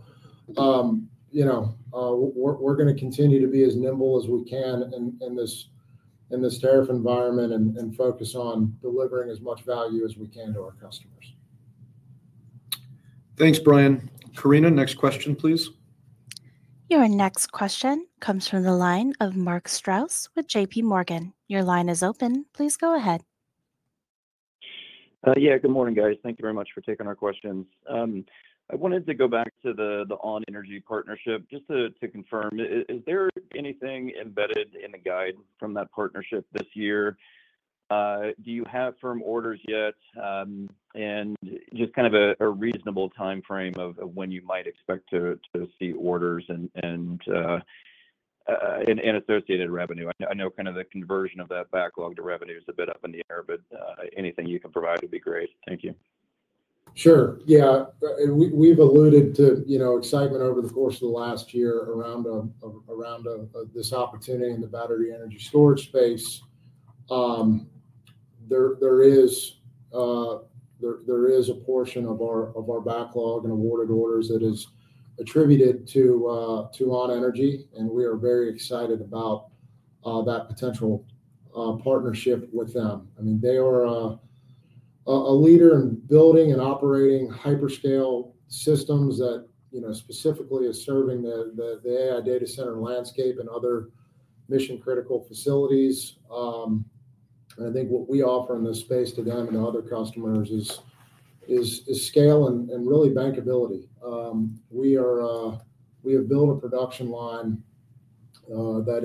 we're going to continue to be as nimble as we can in this tariff environment and focus on delivering as much value as we can to our customers. Thanks, Brian. Karina, next question, please. Your next question comes from the line of Mark Strouse with JP Morgan. Your line is open. Please go ahead. Yeah, good morning, guys. Thank you very much for taking our questions. I wanted to go back to the On Energy partnership just to confirm, is there anything embedded in the guide from that partnership this year? Do you have firm orders yet? And just kind of a reasonable time frame of when you might expect to see orders and associated revenue. I know kind of the conversion of that backlog to revenue is a bit up in the air, but anything you can provide would be great. Thank you. Sure. Yeah. We've alluded to, excitement over the course of the last year around this opportunity in the battery energy storage space. There is a portion of our backlog and awarded orders that is attributed to On Energy, and we are very excited about that potential partnership with them. I mean, they are a leader in building and operating hyperscale systems that, specifically is serving the AI data center landscape and other mission critical facilities. And I think what we offer in this space to them and to other customers is scale and really bankability. We have built a production line that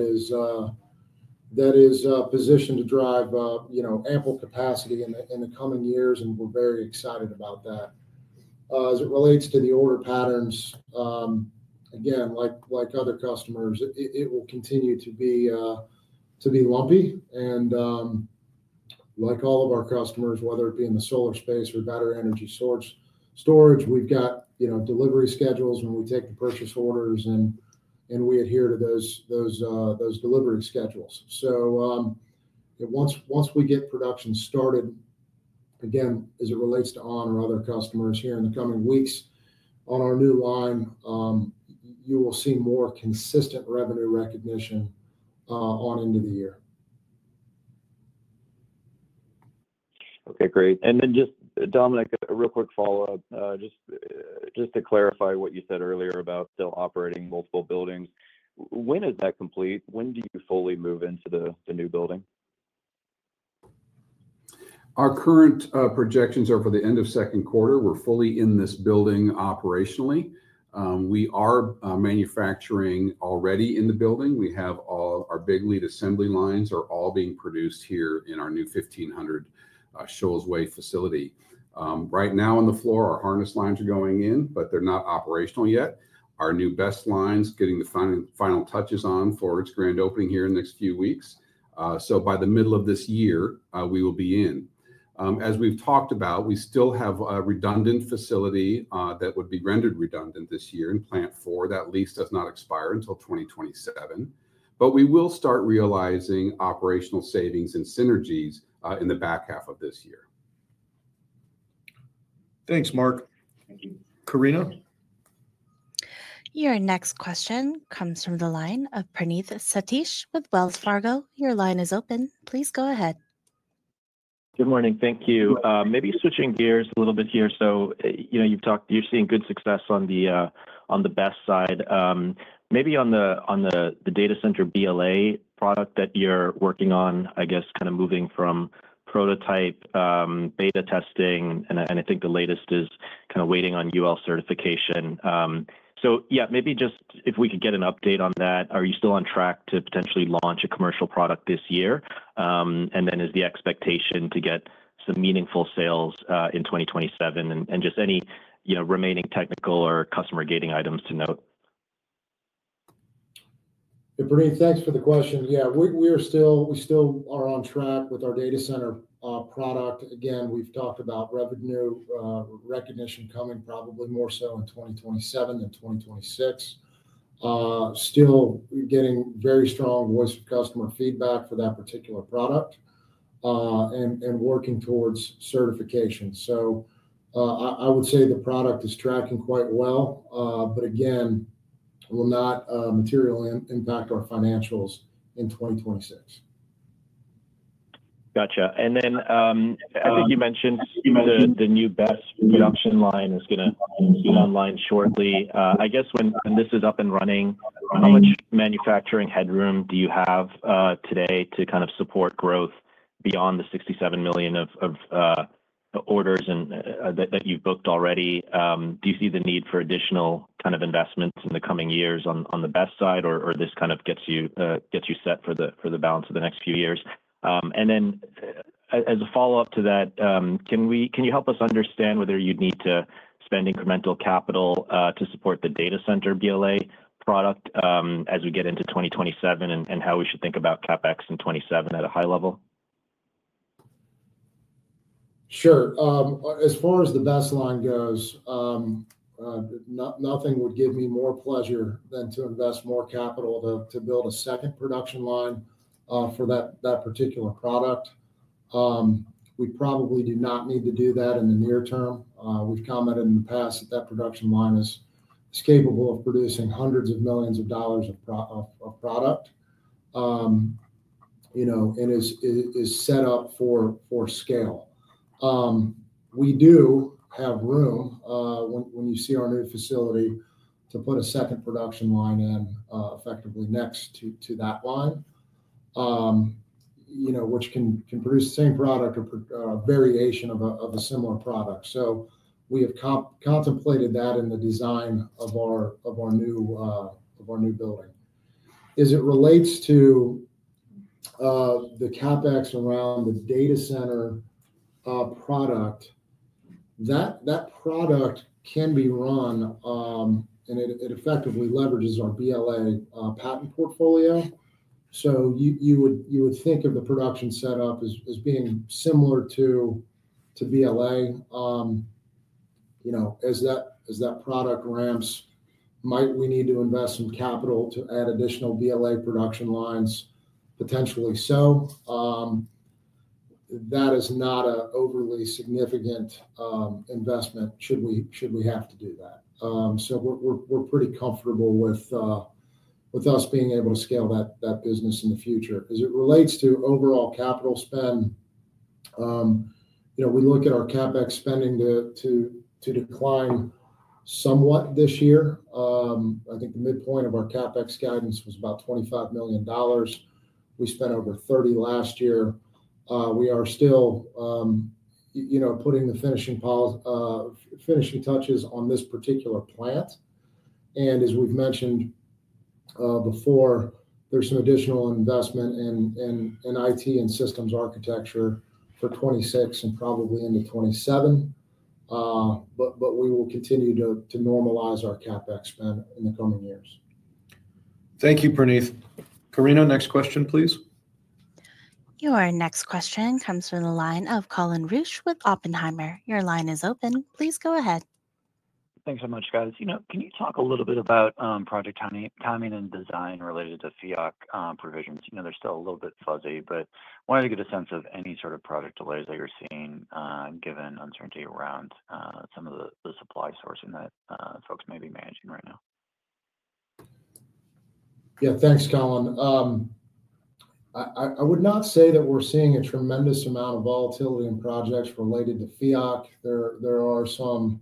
is positioned to drive ample capacity in the coming years, and we're very excited about that. As it relates to the order patterns, again, like other customers, it will continue to be lumpy, and like all of our customers, whether it be in the solar space or battery energy storage, we've got delivery schedules when we take the purchase orders, and we adhere to those delivery schedules. So once we get production started, again, as it relates to On or other customers here in the coming weeks on our new line, you will see more consistent revenue recognition on into the year. Okay, great. And then just, Dominic, a real quick follow-up, just to clarify what you said earlier about still operating multiple buildings. When is that complete? When do you fully move into the new building? Our current projections are for the end of second quarter. We're fully in this building operationally. We are manufacturing already in the building. We have all our big lead assembly lines are all being produced here in our new 1,500 Shoals Way facility. Right now on the floor, our harness lines are going in, but they're not operational yet. Our new BESS lines getting the final touches on for its grand opening here in the next few weeks. So by the middle of this year, we will be in. As we've talked about, we still have a redundant facility that would be rendered redundant this year in Plant 4. That lease does not expire until 2027. But we will start realizing operational savings and synergies in the back half of this year. Thanks, Mark. Thank you. Karina? Your next question comes from the line of Praneeth Satish with Wells Fargo. Your line is open. Please go ahead. Good morning. Thank you. Maybe switching gears a little bit here. So, you're seeing good success on the BESS side. Maybe on the data center BLA product that you're working on, I guess, kind of moving from prototype beta testing, and I think the latest is kind of waiting on UL certification. So yeah, maybe just if we could get an update on that. Are you still on track to potentially launch a commercial product this year? And then is the expectation to get some meaningful sales in 2027, and just any remaining technical or customer gating items to note? Hey, Praneeth, thanks for the question. Yeah, we still are on track with our data center product. Again, we've talked about revenue recognition coming probably more so in 2027 than 2026. Still getting very strong voice of customer feedback for that particular product, and working towards certification. So I would say the product is tracking quite well, but again, will not materially impact our financials in 2026 Gotcha. And then I think you mentioned the new BESS production line is going to be online shortly. I guess when this is up and running, how much manufacturing headroom do you have today to kind of support growth beyond the $67 million of orders and that you've booked already? Do you see the need for additional kind of investments in the coming years on the BESS side, or this kind of gets you set for the balance of the next few years? And then as a follow-up to that, can you help us understand whether you'd need to spend incremental capital to support the data center BLA product as we get into 2027, and how we should think about CapEx in 2027 at a high level? Sure. As far as the BESS line goes, nothing would give me more pleasure than to invest more capital to build a second production line for that particular product. We probably do not need to do that in the near term. We've commented in the past that production line is capable of producing hundreds of millions of dollars of product, and is set up for scale. We do have room when you see our new facility to put a second production line in effectively next to that line, which can produce the same product or a variation of a similar product. So we have contemplated that in the design of our new building. As it relates to the CapEx around the data center product, that product can be run, and it effectively leverages our BLA patent portfolio. So you would think of the production setup as being similar to BLA. As that product ramps, might we need to invest some capital to add additional BLA production lines? Potentially so. That is not an overly significant investment should we have to do that. So we're pretty comfortable with us being able to scale that business in the future. As it relates to overall capital spend, we look at our CapEx spending to decline somewhat this year. I think the midpoint of our CapEx guidance was about $25 million. We spent over 30 last year. We are still, putting the finishing touches on this particular plant. And as we've mentioned before, there's some additional investment in IT and systems architecture for 26 and probably into 27. But we will continue to normalize our CapEx spend in the coming years. Thank you, Praneeth. Karina, next question, please. Your next question comes from the line of Colin Rusch with Oppenheimer. Your line is open. Please go ahead. Thanks so much, guys. Can you talk a little bit about project timing and design related to FEOC provisions? They're still a little bit fuzzy, but wanted to get a sense of any sort of project delays that you're seeing given uncertainty around some of the supply sourcing that folks may be managing right now. Yeah, thanks, Colin. I would not say that we're seeing a tremendous amount of volatility in projects related to FEOC. There are some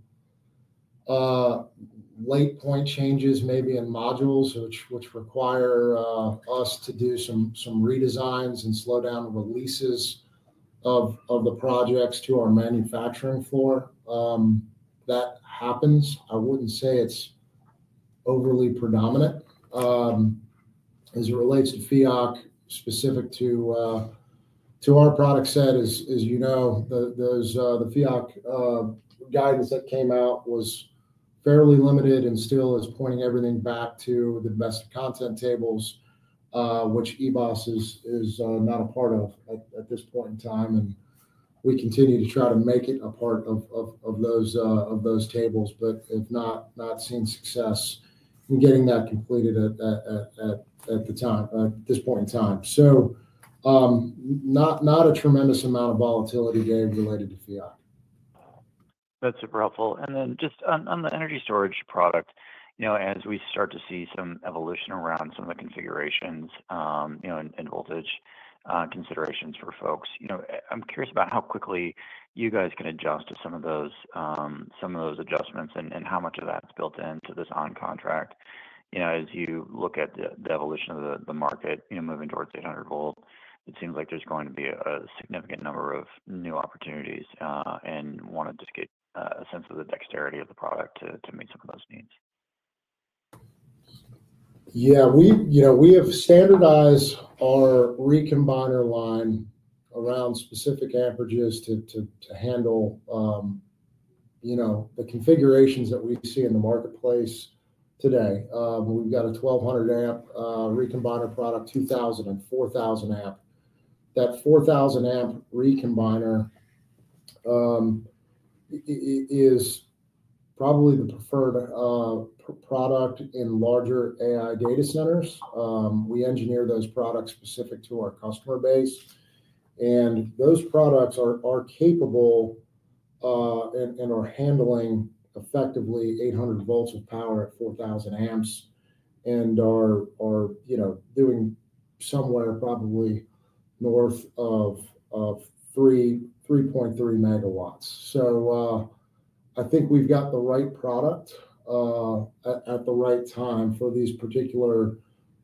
late point changes maybe in modules which require us to do some redesigns and slow down releases of the projects to our manufacturing floor. That happens. I wouldn't say it's overly predominant. As it relates to FEOC specific to our product set, as you know, the FEOC guidance that came out was fairly limited and still is pointing everything back to the domestic content tables, which EBOS is not a part of at this point in time, and we continue to try to make it a part of those tables, but have not seen success in getting that completed at this point in time. So not a tremendous amount of volatility, Dave, related to FEOC. That's super helpful. And then just on the energy storage product, as we start to see some evolution around some of the configurations, and voltage considerations for folks, I'm curious about how quickly you guys can adjust to some of those adjustments and how much of that's built into this on contract. As you look at the evolution of the market, moving towards 800 volt, it seems like there's going to be a significant number of new opportunities, and wanted to get a sense of the dexterity of the product to meet some of those needs. Yeah, we have standardized our recombiner line around specific amperages to handle the configurations that we see in the marketplace today. We've got a 1200 amp recombiner product, 2000 and 4000 amp. That 4000 amp recombiner is probably the preferred product in larger AI data centers. We engineer those products specific to our customer base, and those products are capable and are handling effectively 800 volts of power at 4,000 amps, and are doing somewhere probably north of 3.3 megawatts. So I think we've got the right product at the right time for these particular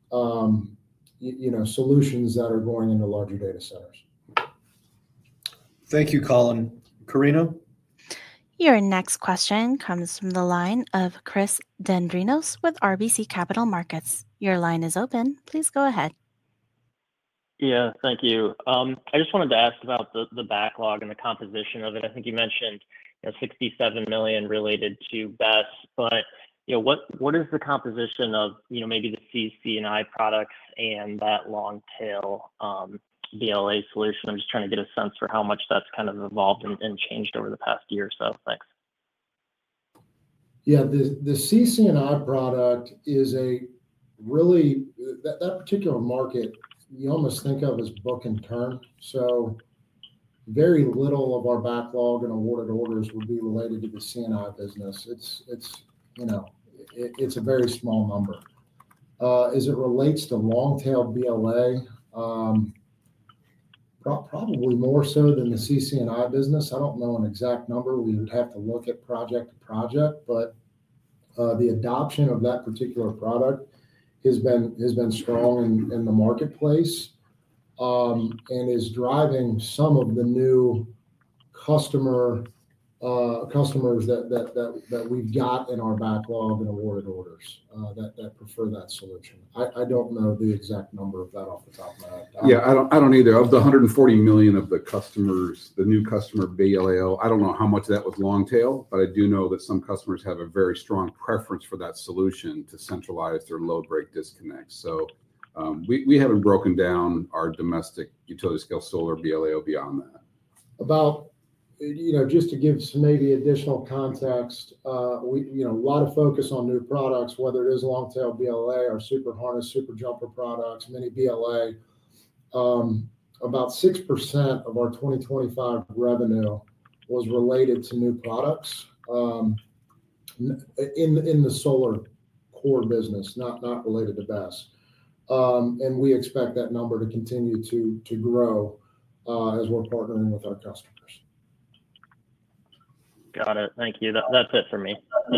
solutions that are going into larger data centers. Thank you, Colin. Karina? Your next question comes from the line of Chris Dendrinos with RBC Capital Markets. Your line is open. Please go ahead. Yeah, thank you. I just wanted to ask about the backlog and the composition of it. I think you mentioned $67 million related to BESS, but what is the composition of maybe the CC&I products and that long tail BLA solution? I'm just trying to get a sense for how much that's kind of evolved and changed over the past year or so. Thanks. Yeah, the CC&I product is a really, that particular market, you almost think of as book and turn. So very little of our backlog and awarded orders would be related to the C&I business. It's a very small number. As it relates to long tail BLA, probably more so than the CC&I business. I don't know an exact number. We would have to look at project to project, but the adoption of that particular product has been strong in the marketplace, and is driving some of the new customers that we've got in our backlog and awarded orders that prefer that solution. I don't know the exact number of that off the top of my head. Yeah, I don't either. Of the 140 million of the customers, the new customer BLAO, I don't know how much of that was long tail, but I do know that some customers have a very strong preference for that solution to centralize their load break disconnects. So we haven't broken down our domestic utility scale solar BLAO beyond that. About, just to give some maybe additional context, we a lot of focus on new products, whether it is long tail BLA or super harness, super jumper products, mini BLA. About 6% of our 2025 revenue was related to new products in the solar core business, not related to BESS. And we expect that number to continue to grow as we're partnering with our customers. Got it. Thank you. That's it for me.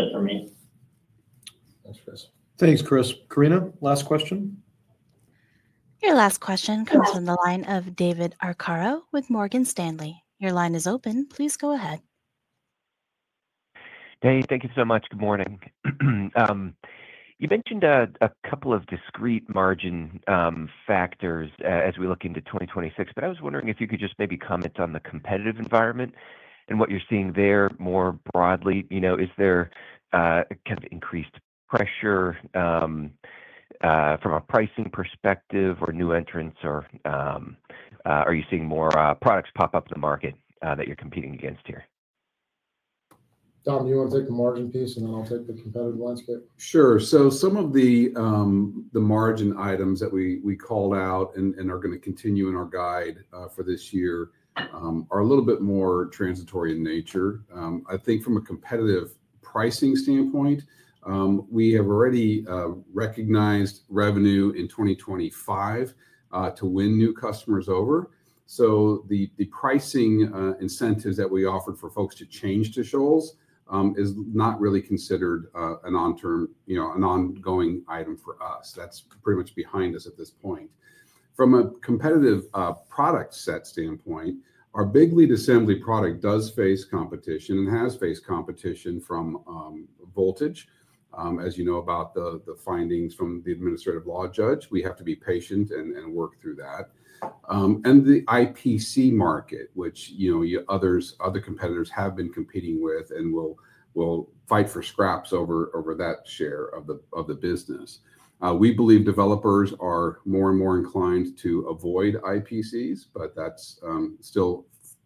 Thanks, Chris. Thanks, Chris. Karina, last question. Your last question comes from the line of David Arcaro with Morgan Stanley. Your line is open. Please go ahead. Hey, thank you so much. Good morning. You mentioned a couple of discrete margin factors as we look into 2026, but I was wondering if you could just maybe comment on the competitive environment and what you're seeing there more broadly. Is there kind of increased pressure from a pricing perspective or new entrants, or are you seeing more products pop up in the market that you're competing against here? Dom, you want to take the margin piece, and then I'll take the competitive landscape? Sure. So some of the margin items that we called out and are going to continue in our guide for this year are a little bit more transitory in nature. I think from a competitive pricing standpoint, we have already recognized revenue in 2025 to win new customers over. So the pricing incentives that we offered for folks to change to Shoals is not really considered an ongoing item for us. That's pretty much behind us at this point. From a competitive product set standpoint, our big lead assembly product does face competition and has faced competition from Voltage. As you know about the findings from the administrative law judge, we have to be patient and work through that. And the IPC market, which other competitors have been competing with and will fight for scraps over that share of the business. We believe developers are more and more inclined to avoid IPCs, but that's still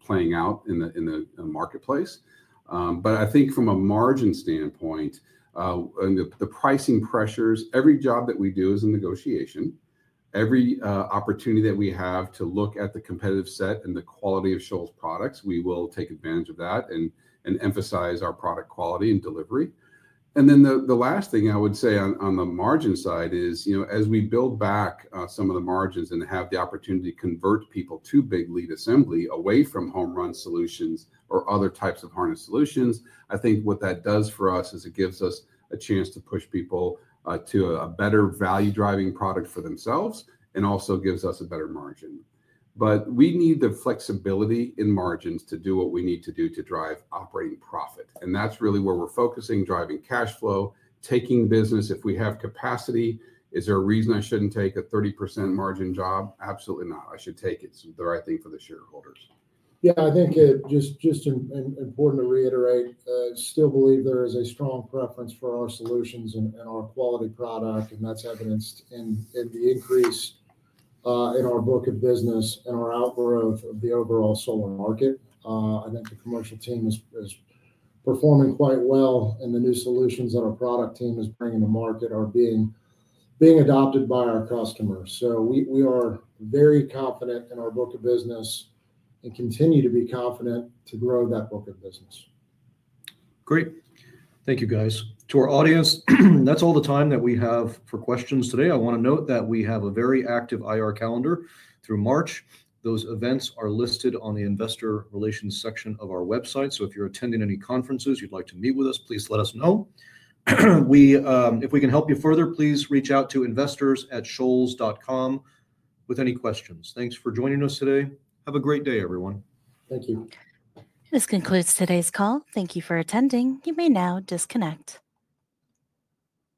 playing out in the marketplace. But I think from a margin standpoint, and the pricing pressures, every job that we do is a negotiation. Every opportunity that we have to look at the competitive set and the quality of Shoals products, we will take advantage of that and emphasize our product quality and delivery. And then the last thing I would say on the margin side is, as we build back some of the margins and have the opportunity to convert people to big lead assembly away from home run solutions or other types of harness solutions, I think what that does for us is it gives us a chance to push people to a better value driving product for themselves, and also gives us a better margin. But we need the flexibility in margins to do what we need to do to drive operating profit. And that's really where we're focusing, driving cash flow, taking business. If we have capacity, is there a reason I shouldn't take a 30% margin job? Absolutely not. I should take it. It's the right thing for the shareholders. Yeah, I think just important to reiterate, still believe there is a strong preference for our solutions and our quality product, and that's evidenced in the increase in our book of business and our outgrowth of the overall solar market. I think the commercial team is performing quite well, and the new solutions that our product team is bringing to market are being adopted by our customers. So we are very confident in our book of business and continue to be confident to grow that book of business. Great. Thank you, guys. To our audience, that's all the time that we have for questions today. I want to note that we have a very active IR calendar through March. Those events are listed on the investor relations section of our website. So if you're attending any conferences, you'd like to meet with us, please let us know. If we can help you further, please reach out to investors@shoals.com with any questions. Thanks for joining us today. Have a great day, everyone. Thank you. This concludes today's call. Thank you for attending. You may now disconnect.